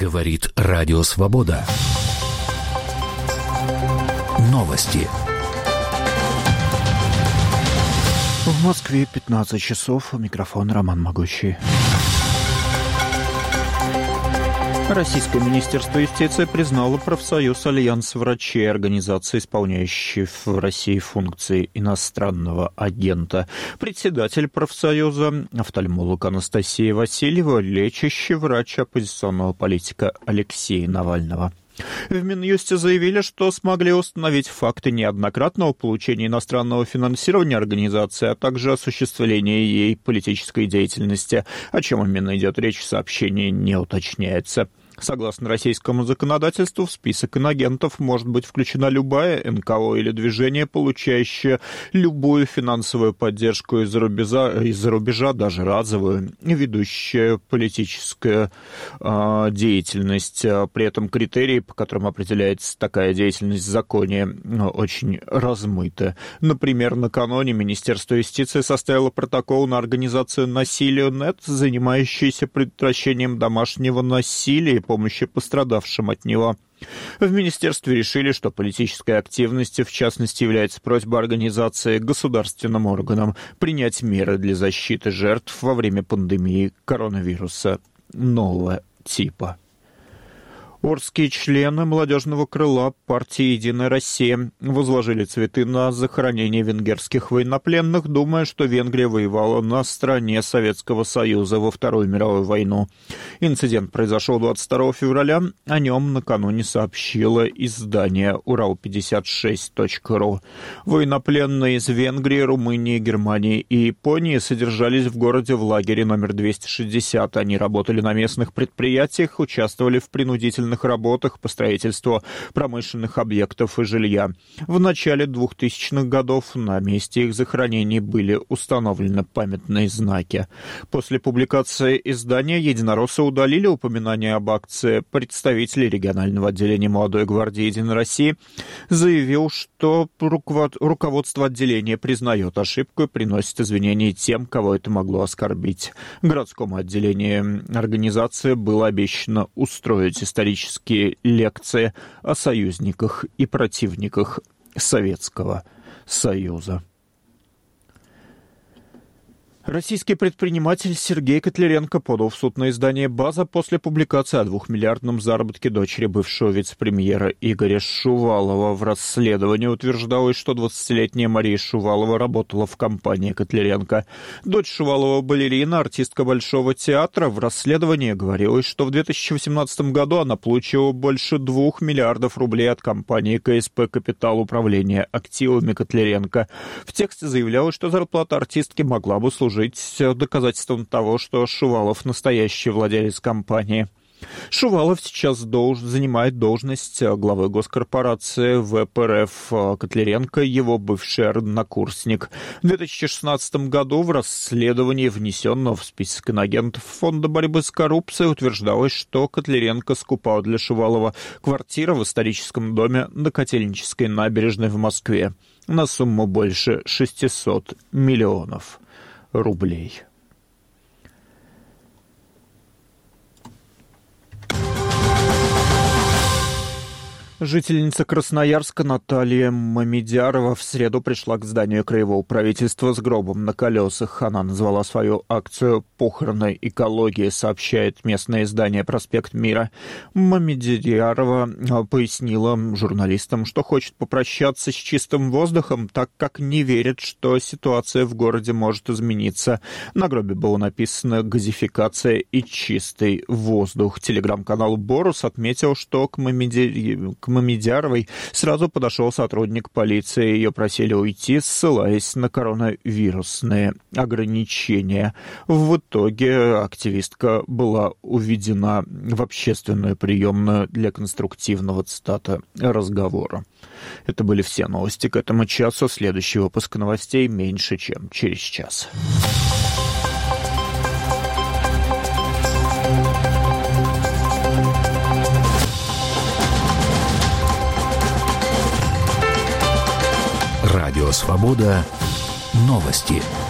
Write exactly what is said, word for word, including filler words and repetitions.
Говорит Радио Свобода. Новости. В Москве пятнадцать часов. У микрофона Роман Могущий. Российское министерство юстиции признало профсоюз «Альянс врачей» организации, исполняющей в России функции иностранного агента. Председатель профсоюза, офтальмолог Анастасия Васильева, лечащий врач оппозиционного политика Алексея Навального. В Минюсте заявили, что смогли установить факты неоднократного получения иностранного финансирования организации, а также осуществления ей политической деятельности. О чем именно идет речь, в сообщении не уточняется. Согласно российскому законодательству, в список инагентов может быть включена любая эн ка о или движение, получающее любую финансовую поддержку из-за рубежа, из-за рубежа даже разовую, ведущая политическая э, деятельность. При этом критерии, по которым определяется такая деятельность в законе, очень размыты. Например, накануне Министерство юстиции составило протокол на организацию «Насилие Нет», занимающуюся предотвращением домашнего насилия и помощи пострадавшим от него. В министерстве решили, что политической активностью, в частности, является просьба организации государственным органам принять меры для защиты жертв во время пандемии коронавируса нового типа. Орские члены молодежного крыла партии «Единая Россия» возложили цветы на захоронение венгерских военнопленных, думая, что Венгрия воевала на стороне Советского Союза во Вторую мировую войну. Инцидент произошел двадцать второго февраля. О нем накануне сообщило издание урал пятьдесят шесть точка ру. Военнопленные из Венгрии, Румынии, Германии и Японии содержались в городе в лагере номер двести шестьдесят. Они работали на местных предприятиях, участвовали в принудительных работах по строительству промышленных объектов и жилья. В начале двухтысячных годов на месте их захоронений были установлены памятные знаки. После публикации издания единороссы удалили упоминание об акции. Представитель регионального отделения «Молодой гвардии Единой России» заявил, что руководство отделения признает ошибку и приносит извинения тем, кого это могло оскорбить. Городскому отделению организации было обещано устроить исторические лекции о союзниках и противниках Советского Союза. Российский предприниматель Сергей Котляренко подал в суд на издание «База» после публикации о двухмиллиардном заработке дочери бывшего вице-премьера Игоря Шувалова. В расследовании утверждалось, что двадцатилетняя Мария Шувалова работала в компании Котляренко. Дочь Шувалова — балерина, артистка Большого театра. В расследовании говорилось, что в две тысячи восемнадцатом году она получила больше двух миллиардов рублей от компании ка эс пэ «Капитал управления активами Котляренко». В тексте заявлялось, что зарплата артистки могла бы служить доказательством того, что Шувалов настоящий владелец компании. Шувалов сейчас долж... занимает должность главы госкорпорации вэ пэ эр эф. Котляренко — его бывший однокурсник. В две тысячи шестнадцатом году в расследовании, внесенного в список инагентов Фонда борьбы с коррупцией, утверждалось, что Котляренко скупал для Шувалова квартиру в историческом доме на Котельнической набережной в Москве на сумму больше шестисот миллионов рублей. Жительница Красноярска Наталья Мамедярова в среду пришла к зданию краевого правительства с гробом на колесах. Она назвала свою акцию «Похороны экологии», сообщает местное издание «Проспект Мира». Мамедярова пояснила журналистам, что хочет попрощаться с чистым воздухом, так как не верит, что ситуация в городе может измениться. На гробе было написано «Газификация и чистый воздух». Телеграм-канал «Борус» отметил, что к Мамедяревой Мамедяровой сразу подошел сотрудник полиции. Ее просили уйти, ссылаясь на коронавирусные ограничения. В итоге активистка была уведена в общественную приемную для конструктивного, цитата, разговора. Это были все новости к этому часу. Следующий выпуск новостей меньше, чем через час. Радио Свобода. Новости.